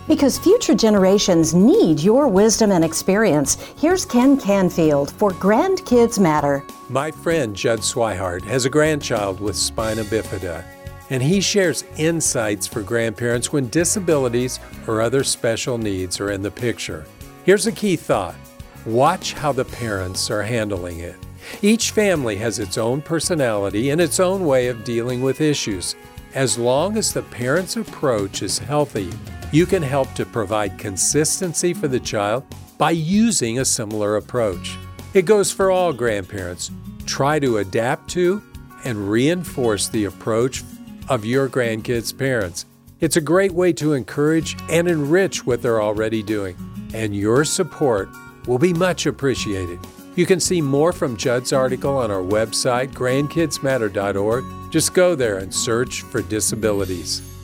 Because future generations need your wisdom and experience, here's Ken Canfield for Grandkids Matter. My friend Judd Swihart has a grandchild with spina bifida, and he shares insights for grandparents when disabilities or other special needs are in the picture. Here's a key thought. Watch how the parents are handling it. Each family has its own personality and its own way of dealing with issues. As long as the parent's approach is healthy, you can help to provide consistency for the child by using a similar approach. It goes for all grandparents. Try to adapt to and reinforce the approach of your grandkids' parents. It's a great way to encourage and enrich what they're already doing, and your support will be much appreciated. You can see more from Judd's article on our website, grandkidsmatter.org. Just go there and search for disabilities.